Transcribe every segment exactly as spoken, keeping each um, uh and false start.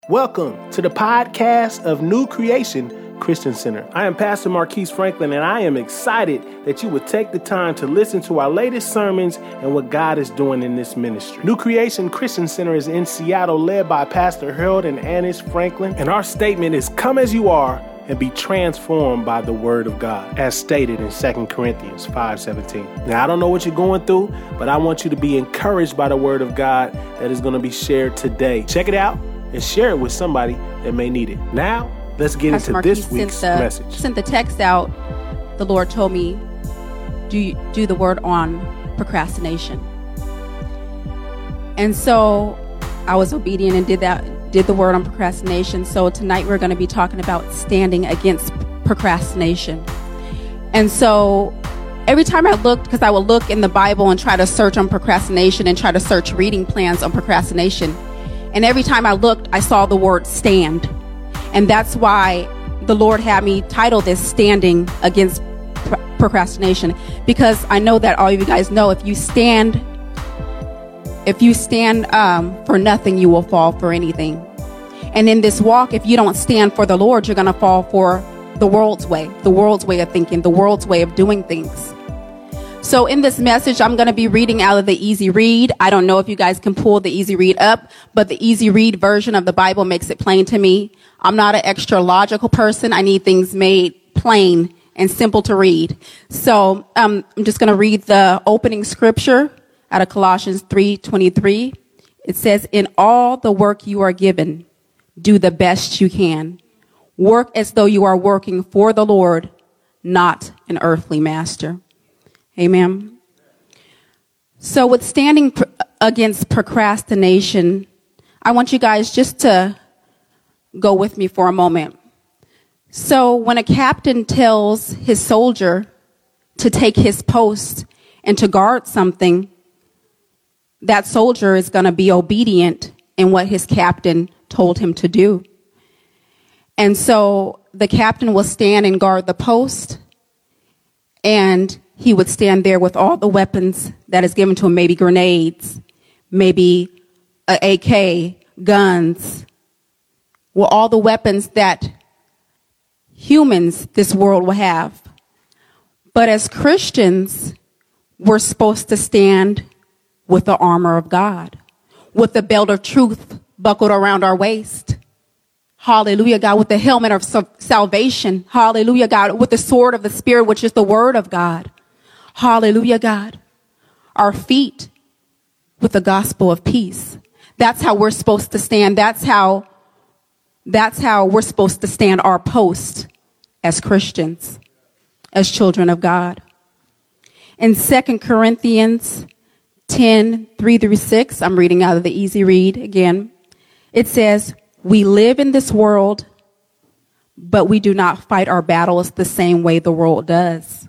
Welcome to the podcast of New Creation Christian Center. I am Pastor Marquise Franklin, and I am excited that you would take the time to listen to our latest sermons and what God is doing in this ministry. New Creation Christian Center is in Seattle, led by Pastor Harold and Annis Franklin, and our statement is, come as you are and be transformed by the word of God, as stated in Second Corinthians five seventeen. Now, I don't know what you're going through, but I want you to be encouraged by the word of God that is going to be shared today. Check it out and share it with somebody that may need it. Now, let's get Pastor into Marquise this week's sent the, message. Sent the text out. The Lord told me, do do the word on procrastination. And so I was obedient and did that. Did the word on procrastination. So tonight we're going to be talking about standing against procrastination. And so every time I looked, because I would look in the Bible and try to search on procrastination and try to search reading plans on procrastination. And every time I looked, I saw the word stand. And that's why the Lord had me title this Standing Against Pro- Procrastination. Because I know that all of you guys know if you stand, if you stand um, for nothing, you will fall for anything. And in this walk, if you don't stand for the Lord, you're going to fall for the world's way, the world's way of thinking, the world's way of doing things. So in this message, I'm going to be reading out of the Easy Read. I don't know if you guys can pull the Easy Read up, but the Easy Read version of the Bible makes it plain to me. I'm not an extra logical person. I need things made plain and simple to read. So um, I'm just going to read the opening scripture out of Colossians three twenty-three. It says, in all the work you are given, do the best you can. Work as though you are working for the Lord, not an earthly master. Amen. So with standing pr- against procrastination, I want you guys just to go with me for a moment. So when a captain tells his soldier to take his post and to guard something, that soldier is going to be obedient in what his captain told him to do. And so the captain will stand and guard the post, and he would stand there with all the weapons that is given to him, maybe grenades, maybe an A K, guns, well, all the weapons that humans this world will have. But as Christians, we're supposed to stand with the armor of God, with the belt of truth buckled around our waist. Hallelujah, God, with the helmet of salvation. Hallelujah, God, with the sword of the Spirit, which is the word of God. Hallelujah, God. Our feet with the gospel of peace. That's how we're supposed to stand. That's how, that's how we're supposed to stand our post as Christians, as children of God. In Second Corinthians ten, three through six, I'm reading out of the Easy Read again. It says, we live in this world, but we do not fight our battles the same way the world does.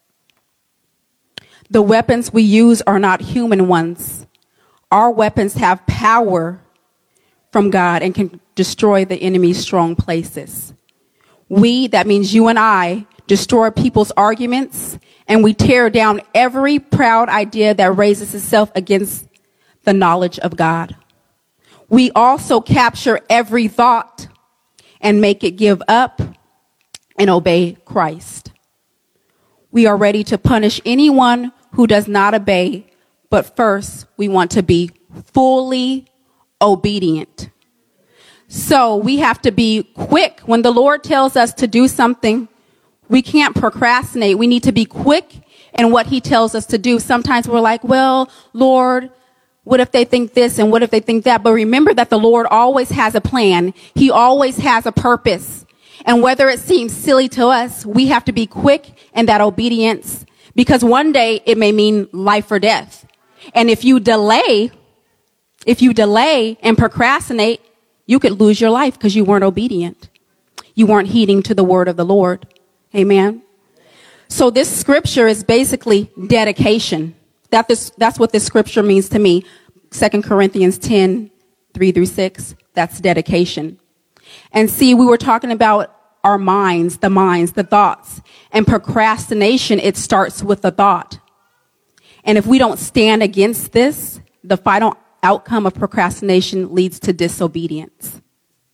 The weapons we use are not human ones. Our weapons have power from God and can destroy the enemy's strong places. We, that means you and I, destroy people's arguments, and we tear down every proud idea that raises itself against the knowledge of God. We also capture every thought and make it give up and obey Christ. We are ready to punish anyone who does not obey, but first we want to be fully obedient. So we have to be quick. When the Lord tells us to do something, we can't procrastinate. We need to be quick in what he tells us to do. Sometimes we're like, well, Lord, what if they think this and what if they think that? But remember that the Lord always has a plan. He always has a purpose. And whether it seems silly to us, we have to be quick in that obedience, because one day it may mean life or death. And if you delay, if you delay and procrastinate, you could lose your life because you weren't obedient. You weren't heeding to the word of the Lord. Amen. So this scripture is basically dedication. That this, that's what this scripture means to me. Second Corinthians ten, three through six. That's dedication. And see, we were talking about our minds, the minds, the thoughts. And procrastination, it starts with the thought. And if we don't stand against this, the final outcome of procrastination leads to disobedience.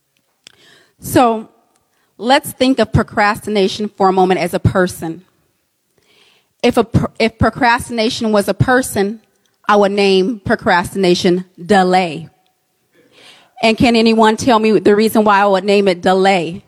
So let's think of procrastination for a moment as a person. If, a, if procrastination was a person, I would name procrastination delay. And can anyone tell me the reason why I would name it delay?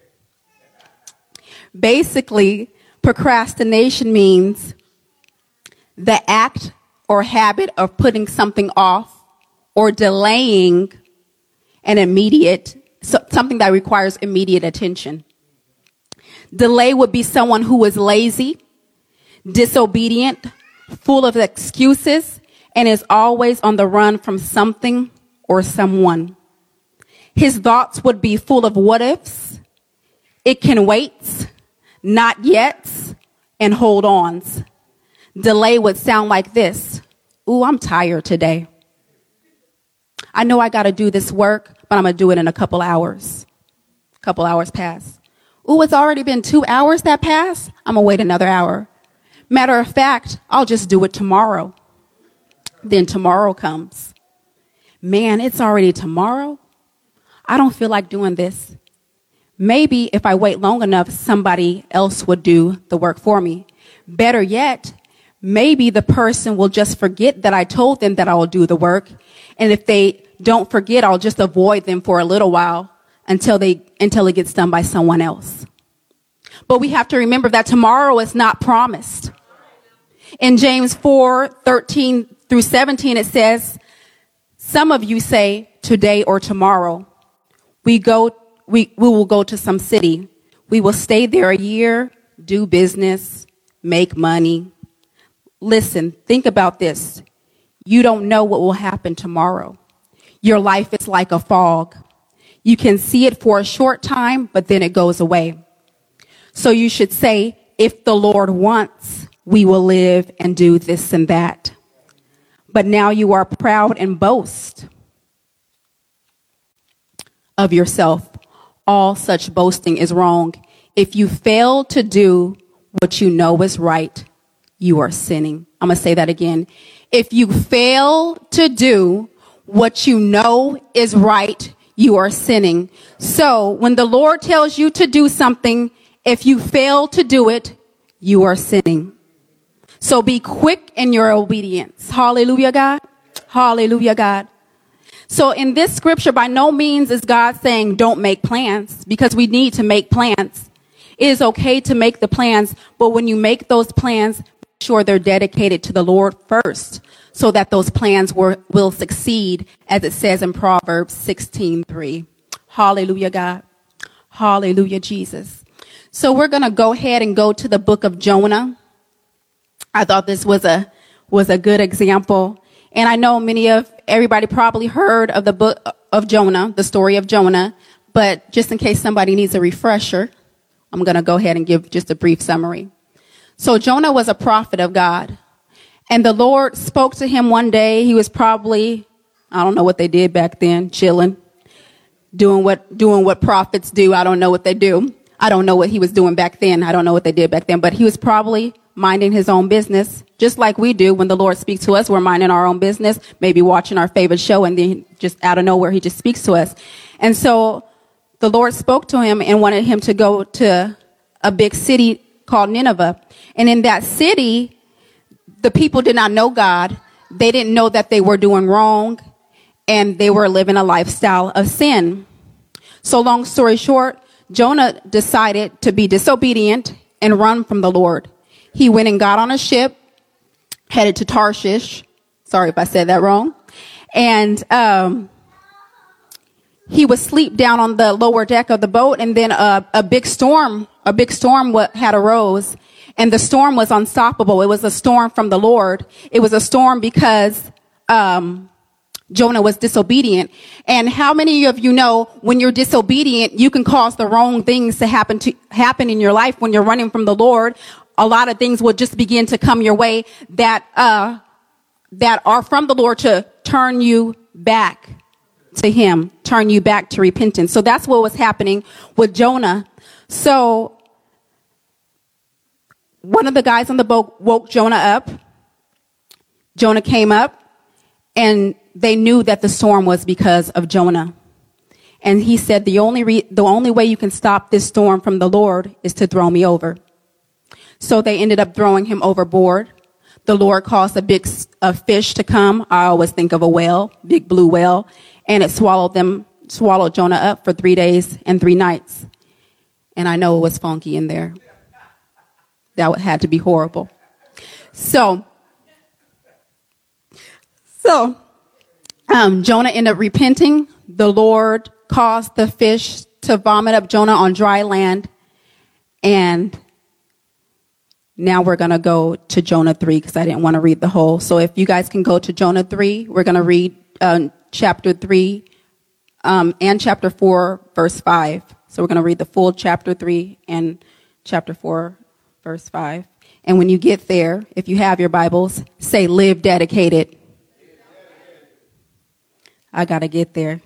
Basically, procrastination means the act or habit of putting something off or delaying an immediate, something that requires immediate attention. Delay would be someone who is lazy, disobedient, full of excuses, and is always on the run from something or someone. His thoughts would be full of what ifs, it can wait, not yet, and hold ons. Delay would sound like this. Ooh, I'm tired today. I know I got to do this work, but I'm going to do it in a couple hours. A couple hours pass. Ooh, it's already been two hours that passed. I'm going to wait another hour. Matter of fact, I'll just do it tomorrow. Then tomorrow comes. Man, it's already tomorrow. I don't feel like doing this. Maybe if I wait long enough, somebody else would do the work for me. Better yet, maybe the person will just forget that I told them that I will do the work. And if they don't forget, I'll just avoid them for a little while until they, until it gets done by someone else. But we have to remember that tomorrow is not promised. In James four, thirteen through seventeen, it says, some of you say today or tomorrow, we go, we, we will go to some city. We will stay there a year, do business, make money. Listen, think about this. You don't know what will happen tomorrow. Your life is like a fog. You can see it for a short time, but then it goes away. So you should say, if the Lord wants, we will live and do this and that. But now you are proud and boast of yourself. All such boasting is wrong. If you fail to do what you know is right, you are sinning. I'm going to say that again. If you fail to do what you know is right, you are sinning. So when the Lord tells you to do something, if you fail to do it, you are sinning. So be quick in your obedience. Hallelujah, God. Hallelujah, God. So in this scripture, by no means is God saying don't make plans, because we need to make plans. It is okay to make the plans, but when you make those plans, make sure they're dedicated to the Lord first, so that those plans were, will succeed, as it says in Proverbs sixteen three. Hallelujah, God. Hallelujah, Jesus. So we're going to go ahead and go to the book of Jonah. I thought this was a was a good example. And I know many of everybody probably heard of the book of Jonah, the story of Jonah. But just in case somebody needs a refresher, I'm going to go ahead and give just a brief summary. So Jonah was a prophet of God. And the Lord spoke to him one day. He was probably, I don't know what they did back then, chilling, doing what doing what prophets do. I don't know what they do. I don't know what he was doing back then. I don't know what they did back then. But he was probably minding his own business, just like we do when the Lord speaks to us. We're minding our own business, maybe watching our favorite show, and then just out of nowhere, he just speaks to us. And so the Lord spoke to him and wanted him to go to a big city called Nineveh. And in that city, the people did not know God. They didn't know that they were doing wrong, and they were living a lifestyle of sin. So long story short, Jonah decided to be disobedient and run from the Lord. He went and got on a ship, headed to Tarshish. Sorry if I said that wrong. And um, he was asleep down on the lower deck of the boat, and then a, a big storm, a big storm had arose, and the storm was unstoppable. It was a storm from the Lord. It was a storm because um, Jonah was disobedient. And how many of you know when you're disobedient, you can cause the wrong things to happen to happen in your life when you're running from the Lord? A lot of things will just begin to come your way that uh, that are from the Lord to turn you back to him, turn you back to repentance. So that's what was happening with Jonah. So one of the guys on the boat woke Jonah up. Jonah came up, and they knew that the storm was because of Jonah. And he said, the only re- the only way you can stop this storm from the Lord is to throw me over. So they ended up throwing him overboard. The Lord caused a big a fish to come. I always think of a whale, big blue whale, and it swallowed them, swallowed Jonah up for three days and three nights. And I know it was funky in there. That had to be horrible. So, so um, Jonah ended up repenting. The Lord caused the fish to vomit up Jonah on dry land. And now we're going to go to Jonah three because I didn't want to read the whole. So if you guys can go to Jonah three, we're going to read uh, chapter three um, and chapter four, verse five. So we're going to read the full chapter three and chapter four, verse five. And when you get there, if you have your Bibles, say live dedicated. I got to get there.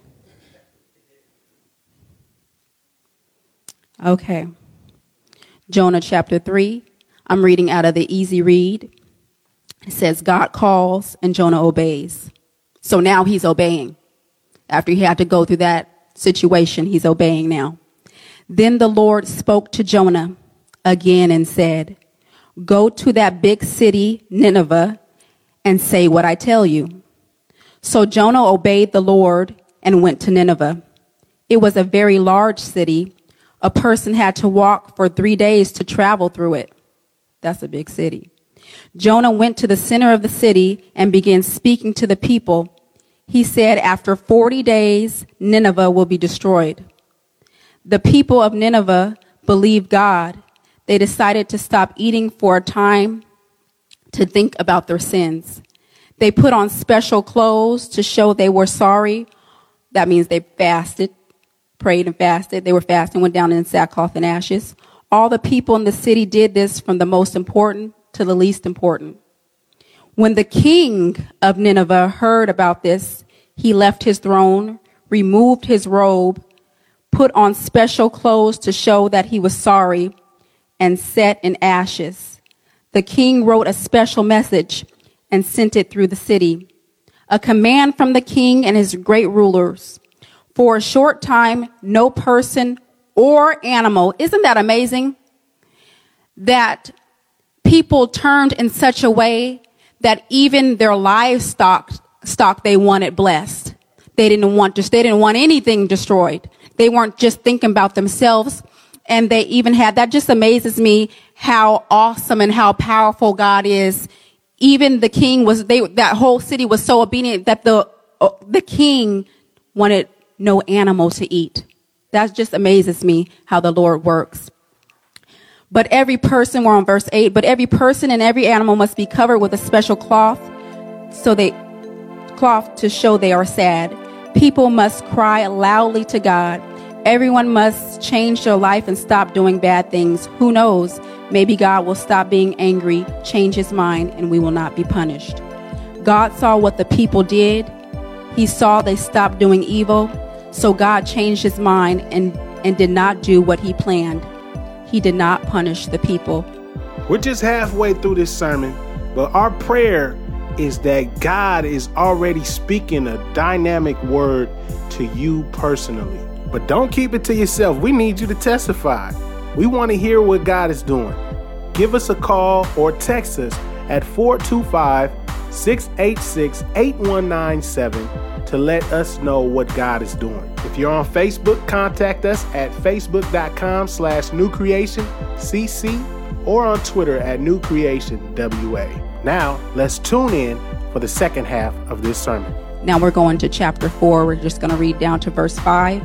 Okay. Jonah chapter three. I'm reading out of the Easy Read. It says, God calls and Jonah obeys. So now he's obeying. After he had to go through that situation, he's obeying now. Then the Lord spoke to Jonah again and said, go to that big city, Nineveh, and say what I tell you. So Jonah obeyed the Lord and went to Nineveh. It was a very large city. A person had to walk for three days to travel through it. That's a big city. Jonah went to the center of the city and began speaking to the people. He said, after forty days, Nineveh will be destroyed. The people of Nineveh believed God. They decided to stop eating for a time to think about their sins. They put on special clothes to show they were sorry. That means they fasted, prayed and fasted. They were fasting, went down in sackcloth and ashes. All the people in the city did this, from the most important to the least important. When the king of Nineveh heard about this, he left his throne, removed his robe, put on special clothes to show that he was sorry, and sat in ashes. The king wrote a special message and sent it through the city. A command from the king and his great rulers. For a short time, no person or animal. Isn't that amazing? That people turned in such a way that even their livestock stock they wanted blessed. They didn't want just they didn't want anything destroyed. They weren't just thinking about themselves. And they even had, that just amazes me how awesome and how powerful God is. Even the king was, they, that whole city was so obedient that the, uh, the king wanted no animal to eat. That just amazes me how the Lord works. But every person, we're on verse eight, but every person and every animal must be covered with a special cloth, so they, cloth to show they are sad. People must cry loudly to God. Everyone must change their life and stop doing bad things. Who knows? Maybe God will stop being angry, change his mind, and we will not be punished. God saw what the people did. He saw they stopped doing evil. So God changed his mind and, and did not do what he planned. He did not punish the people. We're just halfway through this sermon, but our prayer is that God is already speaking a dynamic word to you personally. But don't keep it to yourself. We need you to testify. We want to hear what God is doing. Give us a call or text us at four two five, six eight six, eight one nine seven to let us know what God is doing. If you're on Facebook, contact us at facebook.com slash new creation cc or on Twitter at new creation W A. Now, let's tune in for the second half of this sermon. Now we're going to chapter four. We're just going to read down to verse five.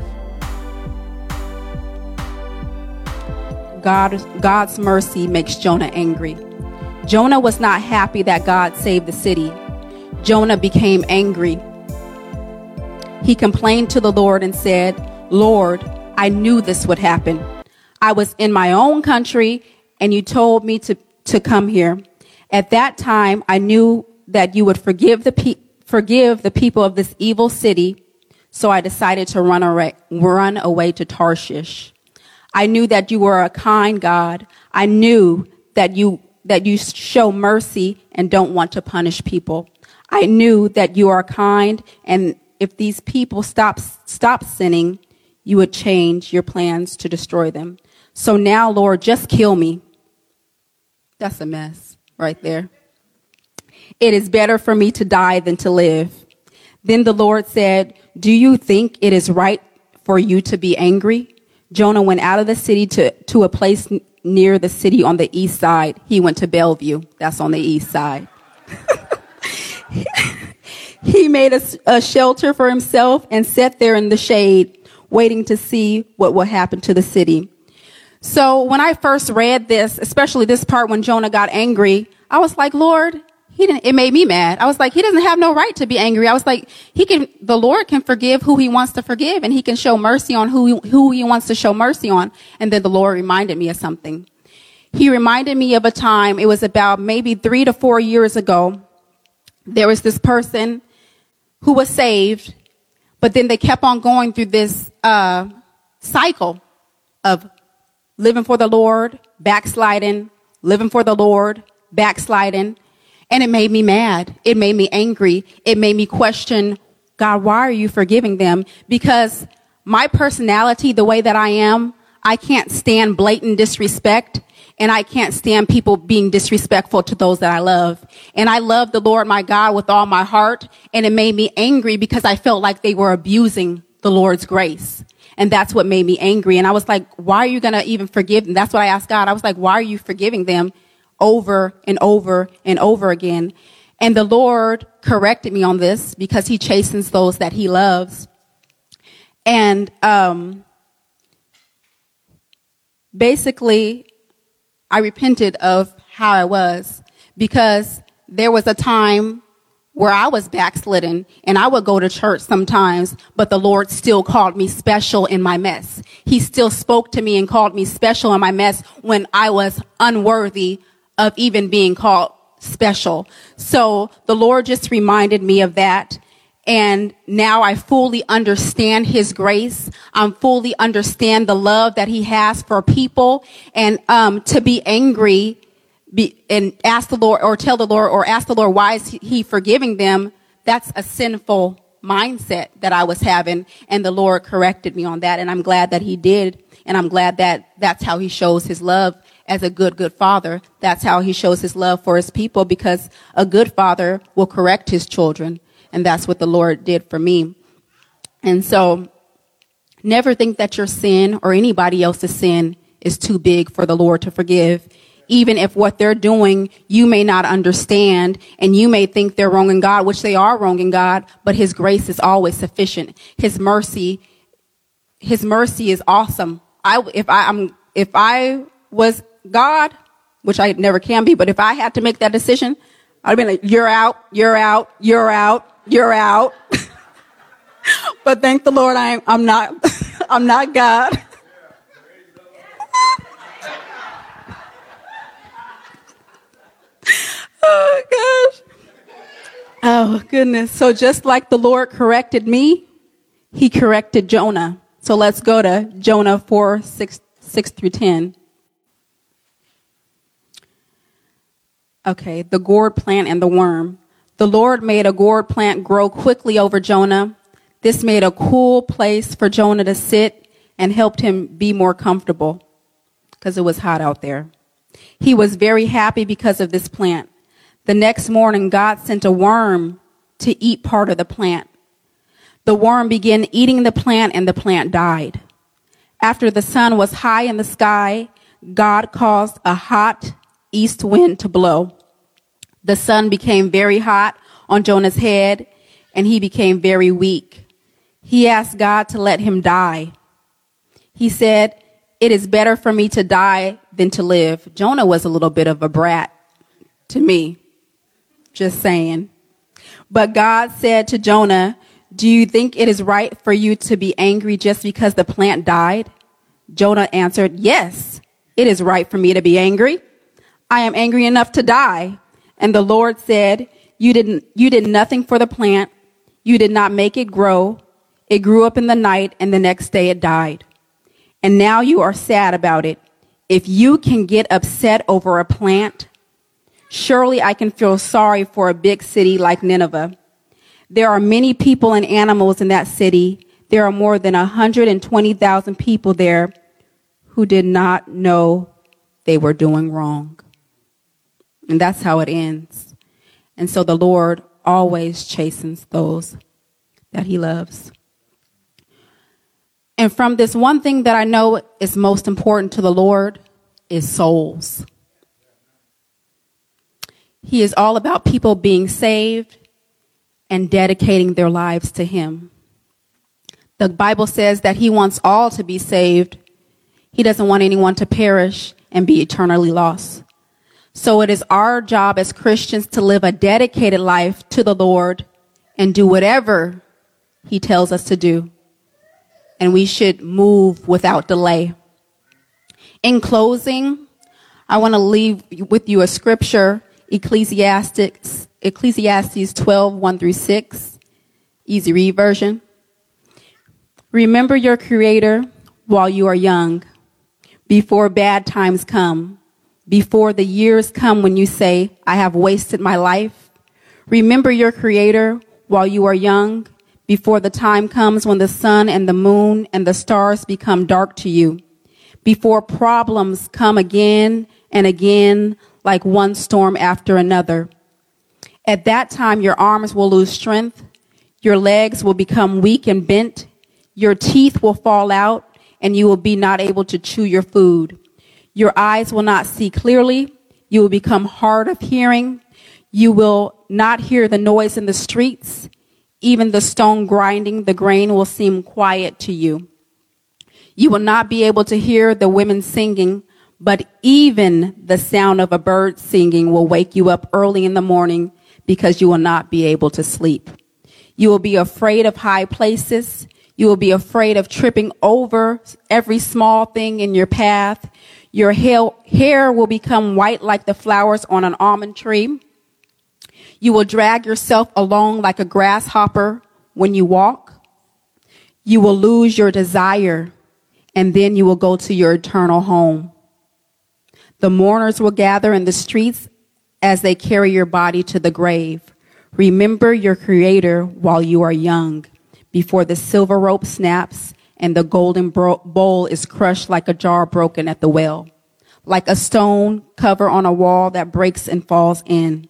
God, God's mercy makes Jonah angry. Jonah was not happy that God saved the city. Jonah became angry. He complained to the Lord and said, Lord, I knew this would happen. I was in my own country and you told me to, to come here. At that time, I knew that you would forgive the, pe- forgive the people of this evil city. So I decided to run away, run away to Tarshish. I knew that you were a kind God. I knew that you that you show mercy and don't want to punish people. I knew that you are kind, and if these people stop stop sinning, you would change your plans to destroy them. So now, Lord, just kill me. That's a mess right there. It is better for me to die than to live. Then the Lord said, do you think it is right for you to be angry? Jonah went out of the city to, to a place n- near the city on the east side. He went to Bellevue. That's on the east side. He made a, a shelter for himself and sat there in the shade, waiting to see what will happen to the city. So when I first read this, especially this part when Jonah got angry, I was like, Lord, he didn't, it made me mad. I was like, he doesn't have no right to be angry. I was like, he can, the Lord can forgive who he wants to forgive, and he can show mercy on who he, who he wants to show mercy on. And then the Lord reminded me of something. He reminded me of a time, it was about maybe three to four years ago. There was this person who was saved, but then they kept on going through this uh, cycle of living for the Lord, backsliding, living for the Lord, backsliding. And it made me mad. It made me angry. It made me question, God, why are you forgiving them? Because my personality, the way that I am, I can't stand blatant disrespect. And I can't stand people being disrespectful to those that I love. And I love the Lord my God with all my heart. And it made me angry because I felt like they were abusing the Lord's grace. And that's what made me angry. And I was like, why are you going to even forgive them? That's what I asked God. I was like, why are you forgiving them over and over and over again? And the Lord corrected me on this because he chastens those that he loves. And um, basically, I repented of how I was, because there was a time where I was backslidden and I would go to church sometimes, but the Lord still called me special in my mess. He still spoke to me and called me special in my mess when I was unworthy of even being called special. So the Lord just reminded me of that. And now I fully understand his grace. I fully understand the love that he has for people. And um, to be angry be, and ask the Lord, or tell the Lord, or ask the Lord, why is he forgiving them? That's a sinful mindset that I was having. And the Lord corrected me on that. And I'm glad that he did. And I'm glad that that's how he shows his love as a good, good father. That's how he shows his love for his people, because a good father will correct his children. And that's what the Lord did for me. And so never think that your sin or anybody else's sin is too big for the Lord to forgive. Even if what they're doing, you may not understand, and you may think they're wrong in God, which they are wrong in God, but his grace is always sufficient. His mercy, his mercy is awesome. I, if I, I'm, if I was God, which I never can be, but if I had to make that decision, I'd be like, you're out, you're out, you're out. You're out. But thank the Lord, I, I'm not, I'm not God. Oh, gosh. Oh, goodness. So just like the Lord corrected me, he corrected Jonah. So let's go to Jonah four, six, six through ten. Okay, the gourd plant and the worm. The Lord made a gourd plant grow quickly over Jonah. This made a cool place for Jonah to sit and helped him be more comfortable because it was hot out there. He was very happy because of this plant. The next morning, God sent a worm to eat part of the plant. The worm began eating the plant, and the plant died. After the sun was high in the sky, God caused a hot east wind to blow. The sun became very hot on Jonah's head, and he became very weak. He asked God to let him die. He said, it is better for me to die than to live. Jonah was a little bit of a brat to me, just saying. But God said to Jonah, do you think it is right for you to be angry just because the plant died? Jonah answered, yes, it is right for me to be angry. I am angry enough to die. And the Lord said, you didn't, you did nothing for the plant. You did not make it grow. It grew up in the night, and the next day it died. And now you are sad about it. If you can get upset over a plant, surely I can feel sorry for a big city like Nineveh. There are many people and animals in that city. there are more than one hundred twenty thousand people there who did not know they were doing wrong. And that's how it ends. And so the Lord always chastens those that he loves. And from this, one thing that I know is most important to the Lord is souls. He is all about people being saved and dedicating their lives to him. The Bible says that he wants all to be saved. He doesn't want anyone to perish and be eternally lost. So it is our job as Christians to live a dedicated life to the Lord and do whatever he tells us to do. And we should move without delay. In closing, I want to leave with you a scripture, Ecclesiastes, Ecclesiastes twelve, one through six, easy read version. Remember your Creator while you are young, before bad times come, before the years come when you say, I have wasted my life. Remember your Creator while you are young, before the time comes when the sun and the moon and the stars become dark to you, before problems come again and again like one storm after another. At that time, your arms will lose strength, your legs will become weak and bent, your teeth will fall out, and you will be not able to chew your food. Your eyes will not see clearly, you will become hard of hearing, you will not hear the noise in the streets. Even the stone grinding the grain will seem quiet to you. You will not be able to hear the women singing, but even the sound of a bird singing will wake you up early in the morning because you will not be able to sleep. You will be afraid of high places. You will be afraid of tripping over every small thing in your path. Your hair will become white like the flowers on an almond tree. You will drag yourself along like a grasshopper when you walk. You will lose your desire, and then you will go to your eternal home. The mourners will gather in the streets as they carry your body to the grave. Remember your Creator while you are young, before the silver rope snaps and the golden bro- bowl is crushed like a jar broken at the well, like a stone cover on a wall that breaks and falls in.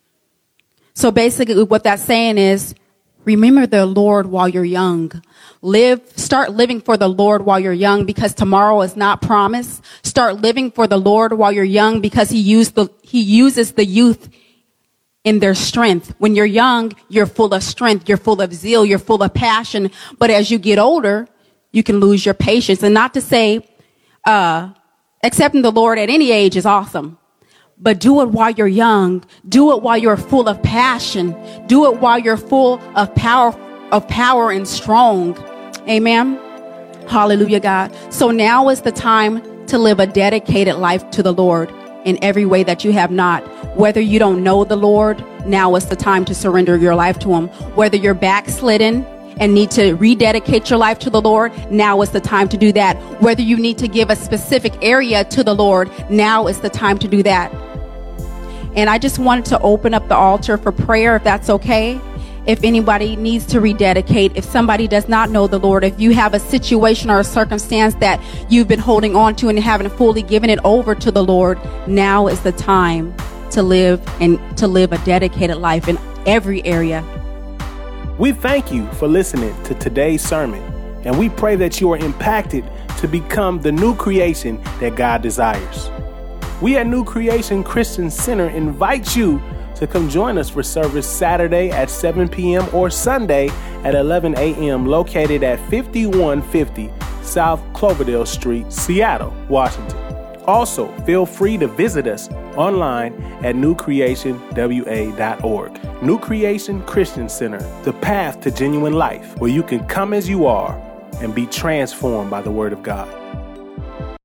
So basically what that's saying is, remember the Lord while you're young. Live, start living for the Lord while you're young, because tomorrow is not promised. Start living for the Lord while you're young, because he used the, he uses the youth in their strength. When you're young, you're full of strength, you're full of zeal, you're full of passion. But as you get older, you can lose your patience. And not to say, uh, accepting the Lord at any age is awesome. But do it while you're young. Do it while you're full of passion. Do it while you're full of power, of power and strong. Amen. Hallelujah, God. So now is the time to live a dedicated life to the Lord in every way that you have not. Whether you don't know the Lord, now is the time to surrender your life to him. Whether you're backslidden and need to rededicate your life to the Lord, now is the time to do that. Whether you need to give a specific area to the Lord, now is the time to do that. And I just wanted to open up the altar for prayer, if that's okay. If anybody needs to rededicate, if somebody does not know the Lord, if you have a situation or a circumstance that you've been holding on to and haven't fully given it over to the Lord, now is the time to live and to live a dedicated life in every area. We thank you for listening to today's sermon, and we pray that you are impacted to become the new creation that God desires. We at New Creation Christian Center invite you to come join us for service Saturday at seven p.m. or Sunday at eleven a.m. located at fifty-one fifty South Cloverdale Street, Seattle, Washington. Also, feel free to visit us online at new creation w a dot org. New Creation Christian Center, the path to genuine life, where you can come as you are and be transformed by the Word of God.